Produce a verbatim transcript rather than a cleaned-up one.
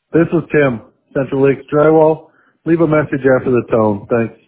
This is Tim, Central Lakes Drywall. Leave a message after the tone. Thanks.